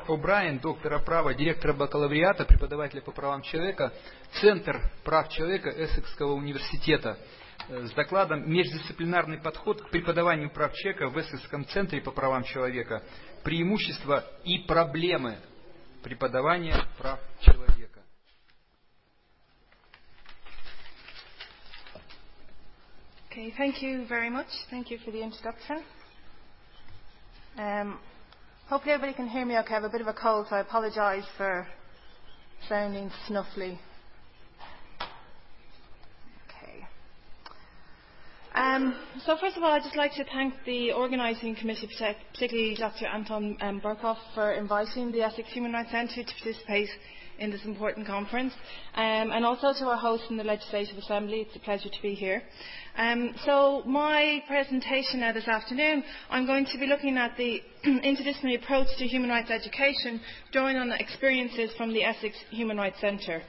О'Брайен, доктора права, директора бакалавриата, преподавателя по правам человека, Центр прав человека Эссекского университета, с докладом «Междисциплинарный подход к преподаванию прав человека в Эссекском центре по правам человека. Преимущества и проблемы преподавания прав человека». Okay, thank you very much. Thank you for the introduction. Hopefully everybody can hear me okay. I have a bit of a cold, so I apologise for sounding snuffly. Okay. So first of all, I'd just like to thank the organising committee, particularly Dr. Anton Burkhoff, for inviting the Essex Human Rights Centre to participate in this important conference, and also to our host in the Legislative Assembly. It's a pleasure to be here. So my presentation now this afternoon, I'm going to be looking at the interdisciplinary approach to human rights education, drawing on experiences from the Essex Human Rights Centre.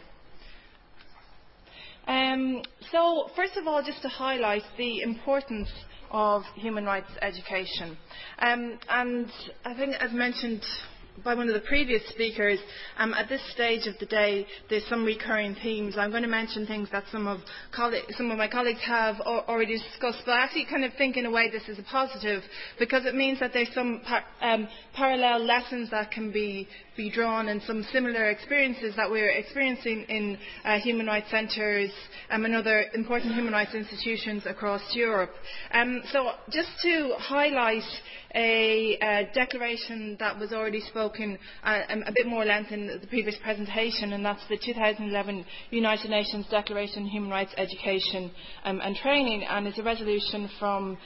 So first of all, just to highlight the importance of human rights education. And I think, as mentioned by one of the previous speakers, at this stage of the day there's some recurring themes. I'm going to mention things that some of my colleagues have already discussed, but I actually kind of think in a way this is a positive, because it means that there's some parallel lessons that can be drawn, and some similar experiences that we're experiencing in human rights centres and other important human rights institutions across Europe. So just to highlight a declaration that was already spoken a bit more length in the previous presentation, and that's the 2011 United Nations Declaration on Human Rights Education and Training, and it's a resolution from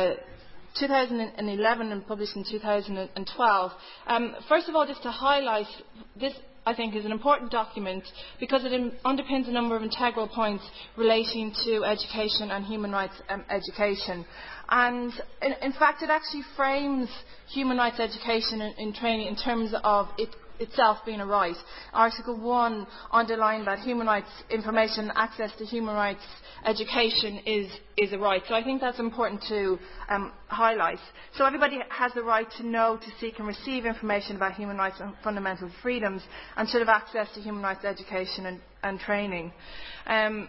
2011 and published in 2012. First of all, just to highlight, this I think is an important document because it underpins a number of integral points relating to education and human rights education. And in fact, it actually frames human rights education in training in terms of itself being a right. Article 1 underlined that human rights information, access to human rights education is a right. So I think that's important to highlight. So everybody has the right to know, to seek and receive information about human rights and fundamental freedoms, and should have access to human rights education and training. And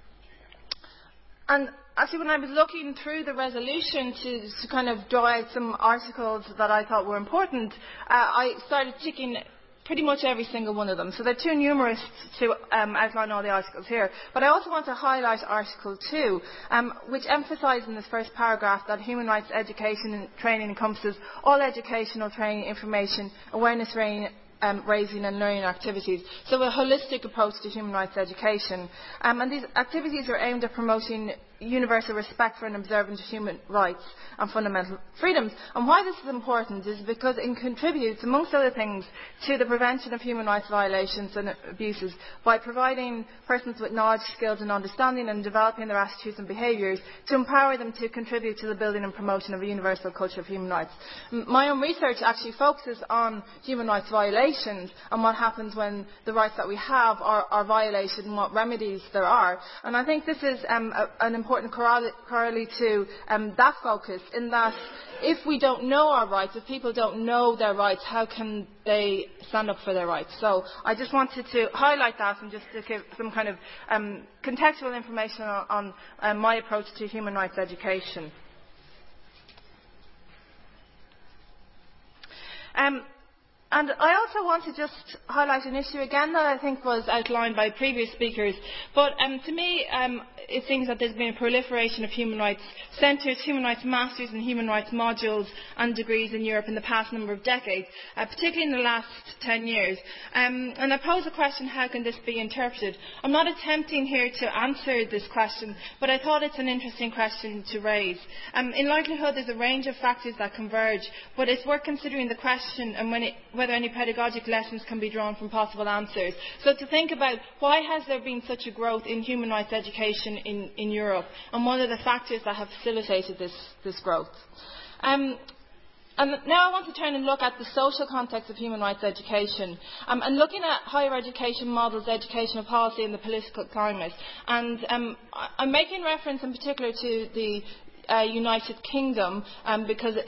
actually, when I was looking through the resolution to kind of draw out some articles that I thought were important, I started ticking pretty much every single one of them. So they're too numerous to outline all the articles here. But I also want to highlight Article 2, which emphasises in this first paragraph that human rights education and training encompasses all educational training, information, awareness raising and learning activities. So a holistic approach to human rights education. And these activities are aimed at promoting universal respect for and observance of human rights and fundamental freedoms. And why this is important is because it contributes, amongst other things, to the prevention of human rights violations and abuses by providing persons with knowledge, skills and understanding and developing their attitudes and behaviours to empower them to contribute to the building and promotion of a universal culture of human rights. My own research actually focuses on human rights violations and what happens when the rights that we have are violated and what remedies there are. And I think this is an important corollary to that focus, in that if we don't know our rights, if people don't know their rights, how can they stand up for their rights? So I just wanted to highlight that and just to give some kind of contextual information on my approach to human rights education. And I also want to just highlight an issue again that I think was outlined by previous speakers. But to me, it seems that there's been a proliferation of human rights centres, human rights masters and human rights modules and degrees in Europe in the past number of decades, particularly in the last 10 years. And I pose a question, how can this be interpreted? I'm not attempting here to answer this question, but I thought it's an interesting question to raise. In likelihood, there's a range of factors that converge, but it's worth considering the question and whether any pedagogic lessons can be drawn from possible answers. So to think about, why has there been such a growth in human rights education in Europe, and what are the factors that have facilitated this growth? And now I want to turn and look at the social context of human rights education, and looking at higher education models, educational policy and the political climate. And I'm making reference in particular to the United Kingdom because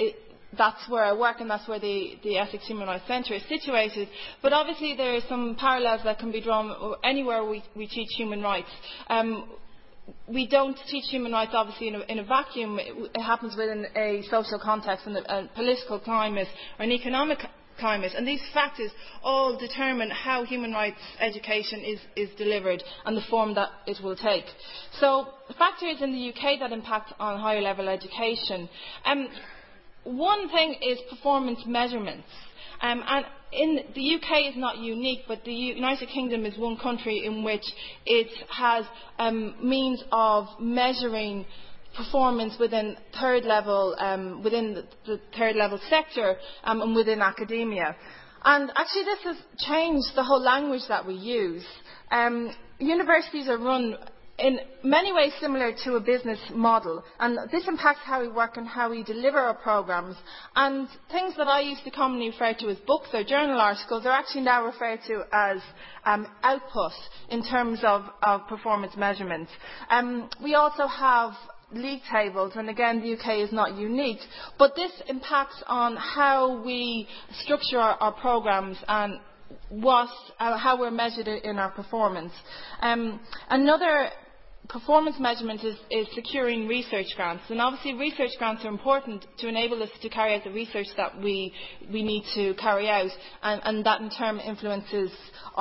that's where I work, and that's where the Essex Human Rights Centre is situated. But obviously there are some parallels that can be drawn anywhere we teach human rights. We don't teach human rights, obviously, in a vacuum. It happens within a social context and a political climate or an economic climate. And these factors all determine how human rights education is delivered and the form that it will take. So, factors in the UK that impact on higher level education. One thing is performance measurements. And in the UK is not unique, but the United Kingdom is one country in which it has means of measuring performance within third level, within the third level sector, and within academia. And actually, this has changed the whole language that we use. Universities are run in many ways similar to a business model, and this impacts how we work and how we deliver our programmes. And things that I used to commonly refer to as books or journal articles are actually now referred to as output in terms of performance measurement. We also have league tables, and again the UK is not unique, but this impacts on how we structure our programmes and how we're measured in our performance. Another performance measurement is securing research grants, and obviously research grants are important to enable us to carry out the research that we need to carry out, and that in turn influences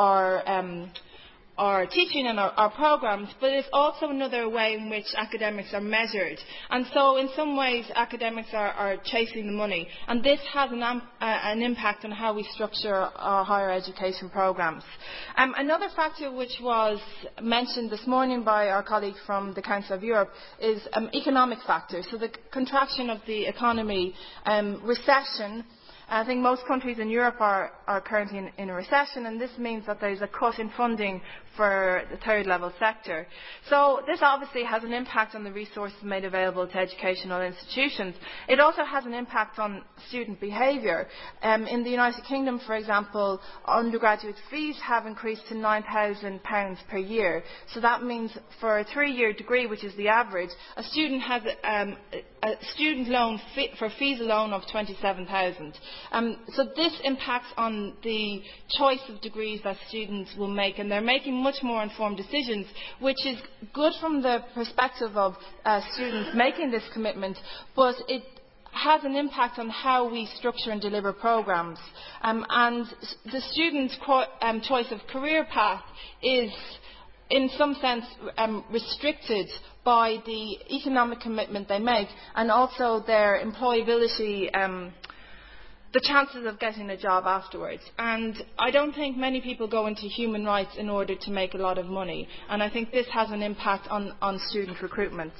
our teaching and our programmes, but it's also another way in which academics are measured. And so in some ways academics are chasing the money, and this has an impact on how we structure our higher education programmes. Another factor which was mentioned this morning by our colleague from the Council of Europe is economic factors. So the contraction of the economy, recession. I think most countries in Europe are currently in a recession, and this means that there is a cut in funding for the third level sector. So this obviously has an impact on the resources made available to educational institutions. It also has an impact on student behaviour. In the United Kingdom, for example, undergraduate fees have increased to £9,000 per year. So that means for a 3-year degree, which is the average, a student has a student loan for fees alone of £27,000. So this impacts on the choice of degrees that students will make, and they're making much more informed decisions, which is good from the perspective of students making this commitment, but it has an impact on how we structure and deliver programmes. And the student's choice of career path is, in some sense, restricted by the economic commitment they make, and also their employability, the chances of getting a job afterwards. And I don't think many people go into human rights in order to make a lot of money, and I think this has an impact on student recruitment.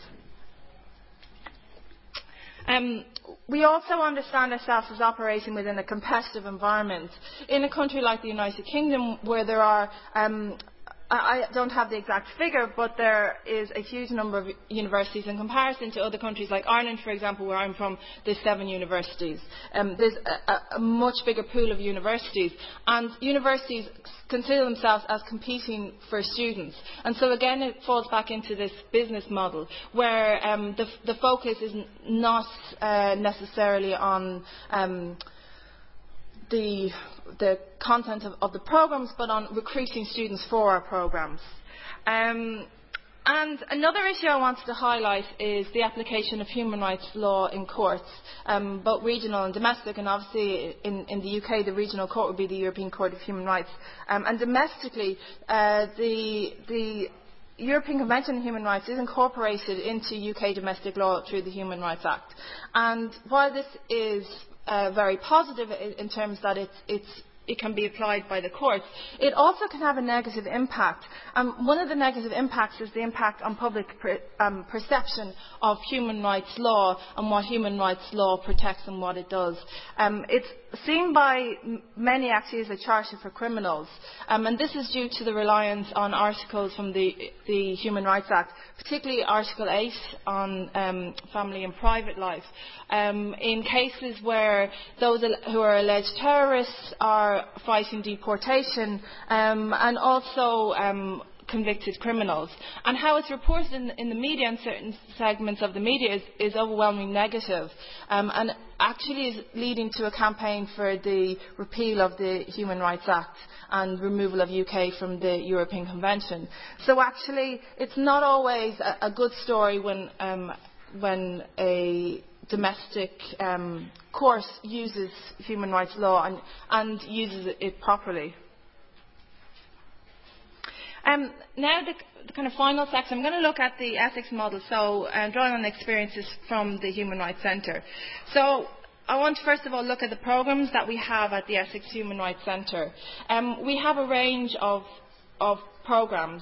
We also understand ourselves as operating within a competitive environment. In a country like the United Kingdom, where there are I don't have the exact figure, but there is a huge number of universities in comparison to other countries like Ireland, for example, where I'm from. There's 7 universities. There's a much bigger pool of universities, and universities consider themselves as competing for students. And so again, it falls back into this business model where the focus is not necessarily on the content of the programmes, but on recruiting students for our programmes. And another issue I wanted to highlight is the application of human rights law in courts, both regional and domestic, and obviously in the UK the regional court would be the European Court of Human Rights. And domestically, the European Convention on Human Rights is incorporated into UK domestic law through the Human Rights Act. And while this is very positive in terms that it can be applied by the courts, it also can have a negative impact. One of the negative impacts is the impact on public perception of human rights law and what human rights law protects and what it does. It's seen by many actually as a charter for criminals, and this is due to the reliance on articles from the Human Rights Act, particularly Article 8 on family and private life. In cases where those who are alleged terrorists are fighting deportation, and also convicted criminals. And how it's reported in the media and certain segments of the media is overwhelmingly negative, and actually is leading to a campaign for the repeal of the Human Rights Act and removal of UK from the European Convention. So actually, it's not always a good story when a domestic court uses human rights law and uses it properly. Now the kind of final section, I'm going to look at the ethics model, so drawing on experiences from the Human Rights Centre. So I want to first of all look at the programmes that we have at the Essex Human Rights Centre. We have a range of programmes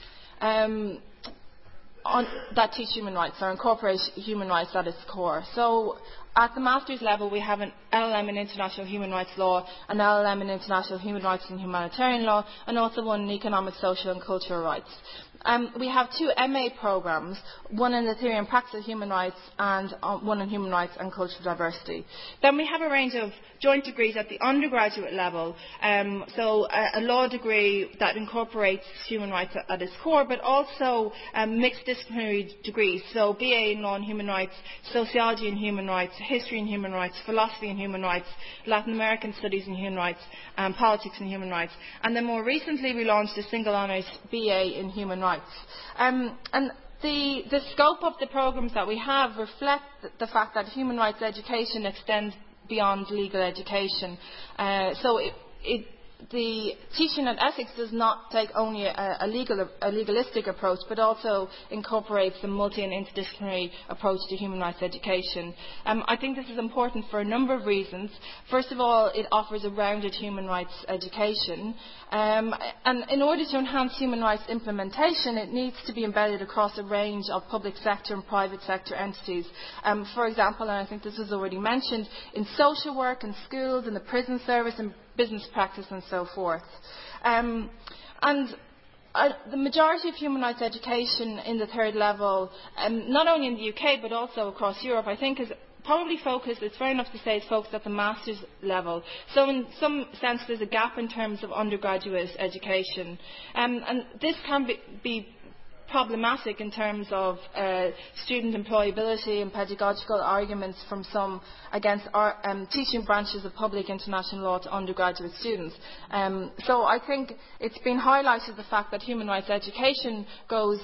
that teach human rights or incorporate human rights at its core. So at the master's level, we have an LLM in International Human Rights Law, an LLM in International Human Rights and Humanitarian Law, and also one in Economic, Social and Cultural Rights. We have 2 MA programmes, one in the theory and practice of human rights and one in human rights and cultural diversity. Then we have a range of joint degrees at the undergraduate level, so a law degree that incorporates human rights at its core, but also mixed disciplinary degrees, so BA in Law and Human Rights, Sociology and Human Rights, History and Human Rights, Philosophy and Human Rights, Latin American Studies and Human Rights, Politics and Human Rights. And then more recently we launched a single honours BA in Human Rights. And the scope of the programmes that we have reflect the fact that human rights education extends beyond legal education. The teaching at Essex does not take only a legalistic approach, but also incorporates a multi- and interdisciplinary approach to human rights education. I think this is important for a number of reasons. First of all, it offers a rounded human rights education. And in order to enhance human rights implementation, it needs to be embedded across a range of public sector and private sector entities. For example, and I think this was already mentioned, in social work, in schools, in the prison service, in business practice and so forth. The majority of human rights education in the third level, not only in the UK but also across Europe, I think is probably focused, it's fair enough to say, it's focused at the master's level. So in some sense there's a gap in terms of undergraduate education. And this can be problematic in terms of student employability and pedagogical arguments from some against teaching branches of public international law to undergraduate students. So I think it's been highlighted the fact that human rights education goes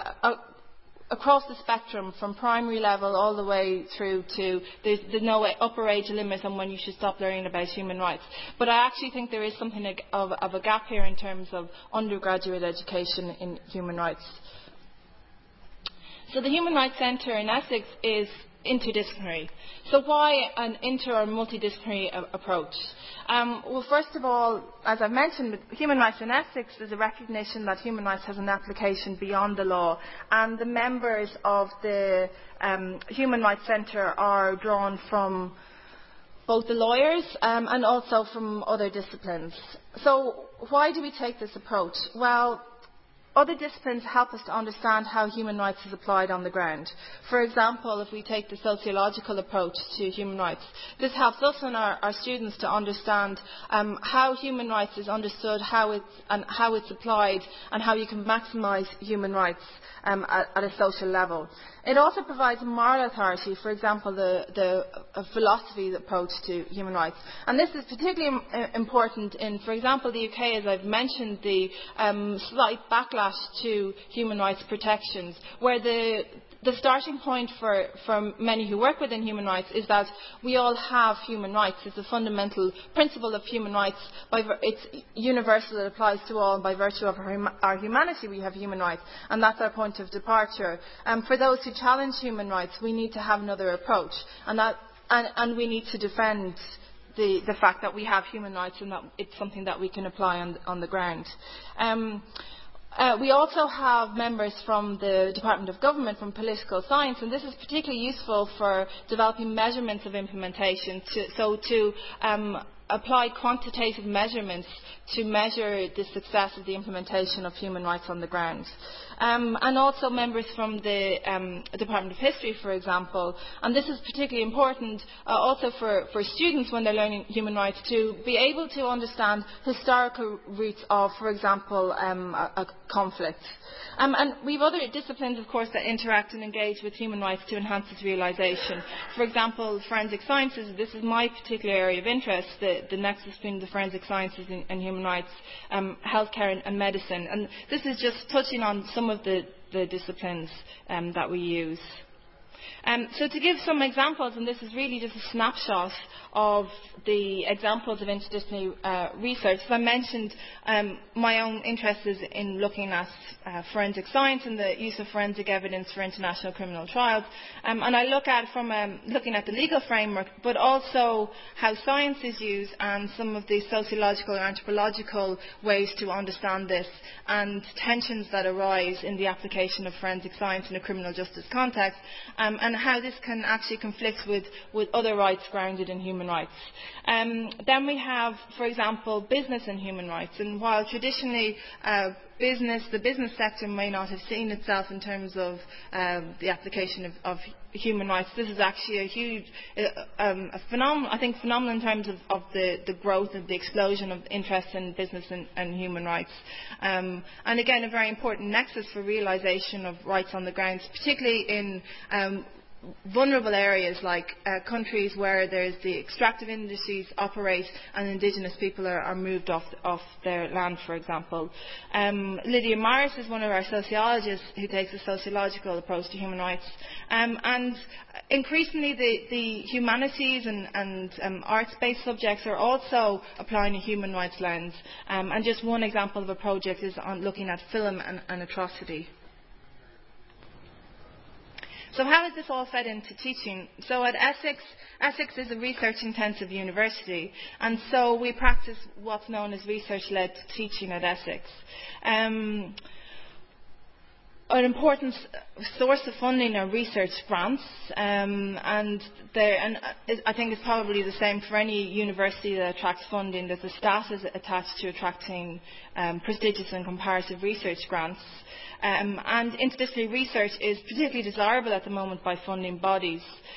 across the spectrum from primary level all the way through to there's no upper age limit on when you should stop learning about human rights. But I actually think there is something of a gap here in terms of undergraduate education in human rights. So the Human Rights Centre in Essex is interdisciplinary. So why an inter or multidisciplinary approach? Well, first of all, as I've mentioned, with Human Rights in Essex, there's a recognition that human rights has an application beyond the law, and the members of the Human Rights Centre are drawn from both the lawyers and also from other disciplines. So why do we take this approach? Well, other disciplines help us to understand how human rights is applied on the ground. For example, if we take the sociological approach to human rights, this helps us and our students to understand how human rights is understood, how it's applied, and how you can maximise human rights at a social level. It also provides a moral authority, for example, the philosophy approach to human rights. And this is particularly important in, for example, the UK, as I've mentioned, the slight backlash to human rights protections, where the starting point for many who work within human rights is that we all have human rights. It's a fundamental principle of human rights. It's universal, it applies to all, and by virtue of our humanity we have human rights, and that's our point of departure. For those who challenge human rights, we need to have another approach, and we need to defend the fact that we have human rights and that it's something that we can apply on the ground. We also have members from the Department of Government, from Political Science, and this is particularly useful for developing measurements of implementation to applied quantitative measurements to measure the success of the implementation of human rights on the ground. And also members from the Department of History, for example, and this is particularly important also for students when they're learning human rights, to be able to understand historical roots of, for example, a conflict. And we have other disciplines, of course, that interact and engage with human rights to enhance its realisation. For example, forensic sciences. This is my particular area of interest, the nexus between the forensic sciences and human rights, healthcare and medicine. And this is just touching on some of the disciplines that we use. So to give some examples, and this is really just a snapshot of the examples of interdisciplinary research. As I mentioned, my own interest is in looking at forensic science and the use of forensic evidence for international criminal trials. And I look at from looking at the legal framework, but also how science is used and some of the sociological or anthropological ways to understand this, and tensions that arise in the application of forensic science in a criminal justice context, and how this can actually conflict with other rights grounded in human rights. Then we have, for example, business and human rights. And while traditionally the business sector may not have seen itself in terms of the application of human rights, this is actually a huge phenomenon in terms of the growth and the explosion of interest in business and human rights. And again, a very important nexus for realisation of rights on the ground, particularly in vulnerable areas like countries where there's the extractive industries operate and indigenous people are moved off their land, for example. Lydia Morris is one of our sociologists who takes a sociological approach to human rights. And increasingly the humanities and arts-based subjects are also applying a human rights lens. And just one example of a project is on looking at film and atrocity. So how does this all fed into teaching? So at Essex is a research-intensive university, and so we practice what's known as research-led teaching at Essex. An important source of funding are research grants, and I think it's probably the same for any university that attracts funding. There's a status attached to attracting prestigious and comparative research grants. And interdisciplinary research is particularly desirable at the moment by funding bodies.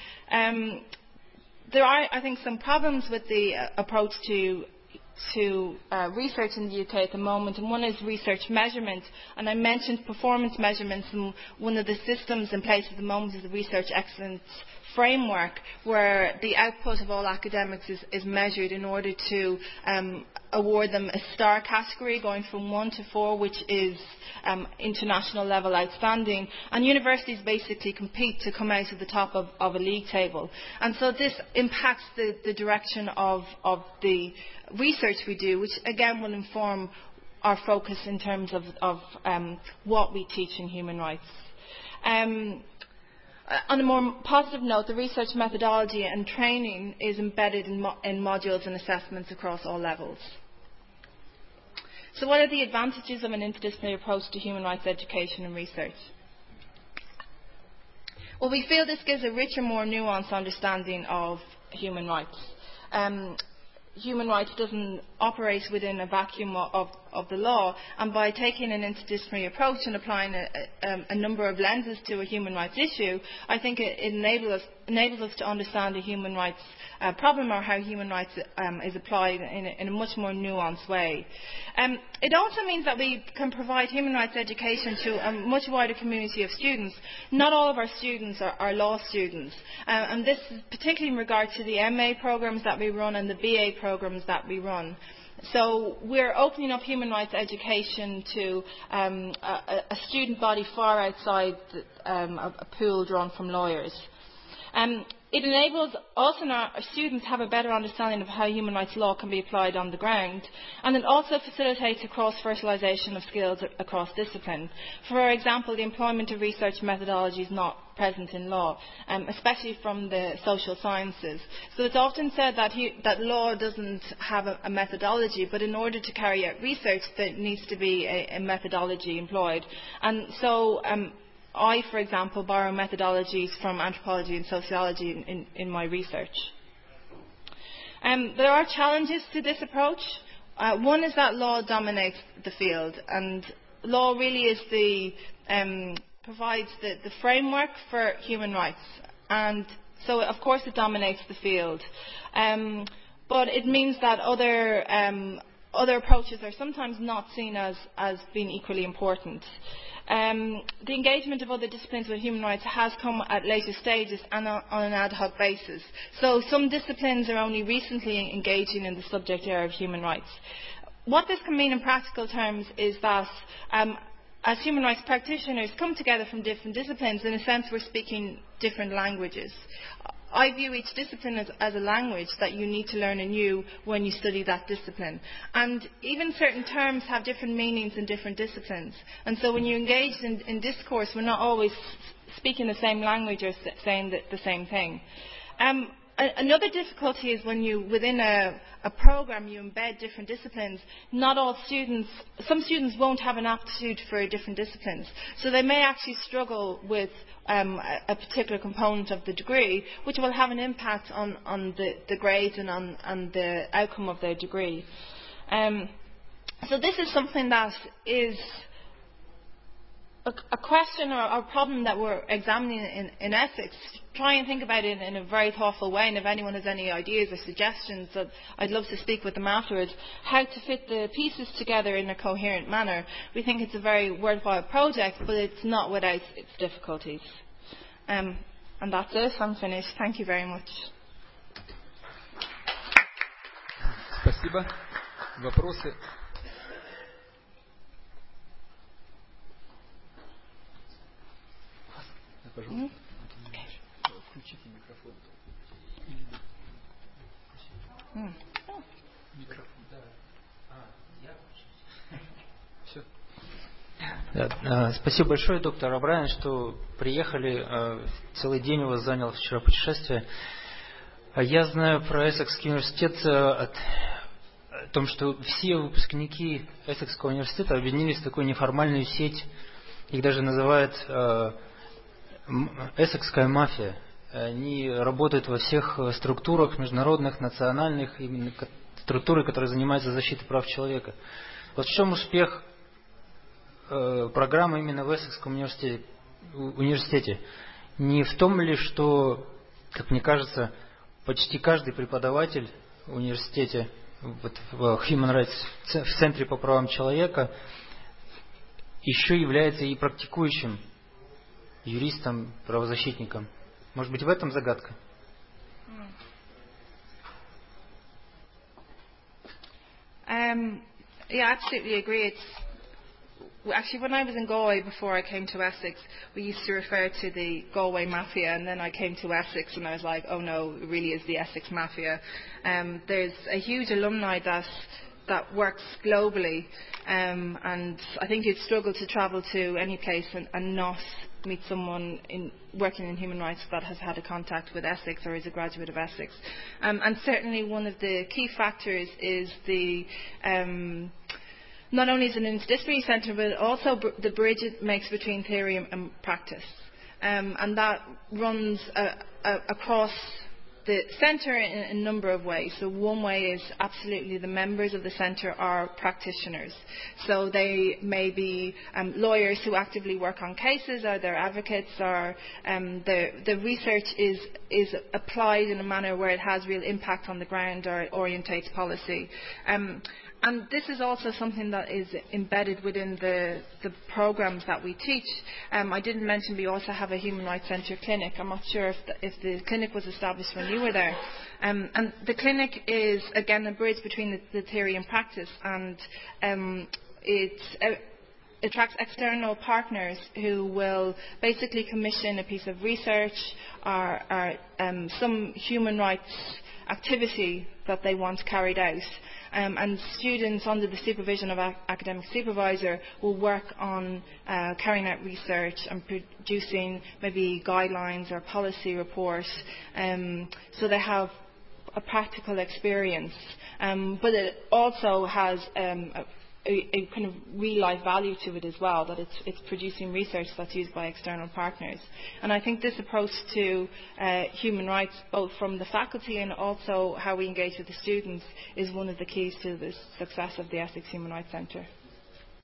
There are, I think, some problems with the approach to research in the UK at the moment, and one is research measurement. And I mentioned performance measurements, and one of the systems in place at the moment is the Research Excellence Framework, where the output of all academics is measured in order to award them a star category, going from 1 to 4, which is international level outstanding. And universities basically compete to come out at the top of a league table. And so this impacts the direction of the research we do, which again will inform our focus in terms of what we teach in human rights. On a more positive note, the research methodology and training is embedded in modules and assessments across all levels. So what are the advantages of an interdisciplinary approach to human rights education and research? Well, we feel this gives a richer, more nuanced understanding of human rights. Human rights doesn't operate within a vacuum of the law, and by taking an interdisciplinary approach and applying a number of lenses to a human rights issue, I think it enables us to understand a human rights problem, or how human rights is applied in a much more nuanced way. It also means that we can provide human rights education to a much wider community of students. Not all of our students are law students, and this is particularly in regard to the MA programmes that we run and the BA programmes that we run. So we're opening up human rights education to a student body far outside a pool drawn from lawyers. It enables us and our students to have a better understanding of how human rights law can be applied on the ground, and it also facilitates a cross-fertilisation of skills across discipline. For example, the employment of research methodology is not present in law, especially from the social sciences. So it's often said that law doesn't have a methodology, but in order to carry out research, there needs to be a methodology employed. And so I, for example, borrow methodologies from anthropology and sociology in my research. There are challenges to this approach. One is that law dominates the field, and law really is provides the framework for human rights, and so of course it dominates the field. But it means that other approaches are sometimes not seen as being equally important. The engagement of other disciplines with human rights has come at later stages and on an ad hoc basis. So some disciplines are only recently engaging in the subject area of human rights. What this can mean in practical terms is that as human rights practitioners come together from different disciplines, in a sense we're speaking different languages. I view each discipline as a language that you need to learn anew when you study that discipline. And even certain terms have different meanings in different disciplines. And so when you engage in discourse, we're not always speaking the same language or saying the same thing. Another difficulty is when within a program, you embed different disciplines. Some students won't have an aptitude for different disciplines. So they may actually struggle with a particular component of the degree, which will have an impact on the grades and on the outcome of their degree. So this is something that is a question or a problem that we're examining in ethics. Try and think about it in a very thoughtful way, and if anyone has any ideas or suggestions, that I'd love to speak with them afterwards, how to fit the pieces together in a coherent manner. We think it's a very worthwhile project, but it's not without its difficulties. And that's it. I'm finished. Thank you very much. Спасибо. Вопросы? Пожалуйста. Включите микрофон. Микрофон, да. Все. Да, спасибо большое, доктор О'Брайен, что приехали. Целый день у вас заняло вчера путешествие. Я знаю про Эссекский университет о том, что все выпускники Эссекского университета объединились в такую неформальную сеть. Их даже называют Эссекская мафия. Они работают во всех структурах международных, национальных, именно структуры, которые занимаются защитой прав человека. Вот в чем успех программы именно в Эссекском университете? Не в том ли, что, как мне кажется, почти каждый преподаватель в университете, вот в Human Rights, в Центре по правам человека, еще является и практикующим юристом, правозащитником. Может быть, в этом загадка? Yeah, I absolutely agree. Actually, when I was in Galway before I came to Essex, we used to refer to the Galway Mafia, and then I came to Essex and I was like, oh no, it really is the Essex Mafia. There's a huge alumni that works globally, and I think you'd struggle to travel to any place and not meet someone working in human rights that has had a contact with Essex or is a graduate of Essex. And certainly one of the key factors is not only is it an interdisciplinary centre, but also the bridge it makes between theory and practice. And that runs across the centre in a number of ways. So one way is absolutely the members of the centre are practitioners. So they may be lawyers who actively work on cases, or they're advocates, or the research is applied in a manner where it has real impact on the ground or it orientates policy. And this is also something that is embedded within the programmes that we teach. I didn't mention we also have a Human Rights Centre clinic. I'm not sure if the clinic was established when you were there. And the clinic is, again, a bridge between the theory and practice. And it attracts external partners who will basically commission a piece of research or some human rights activity that they want carried out. And students under the supervision of an academic supervisor will work on carrying out research and producing maybe guidelines or policy reports, so they have a practical experience. But it also has a kind of real life value to it as well, that it's producing research that's used by external partners. And I think this approach to human rights, both from the faculty and also how we engage with the students, is one of the keys to the success of the Essex Human Rights Centre.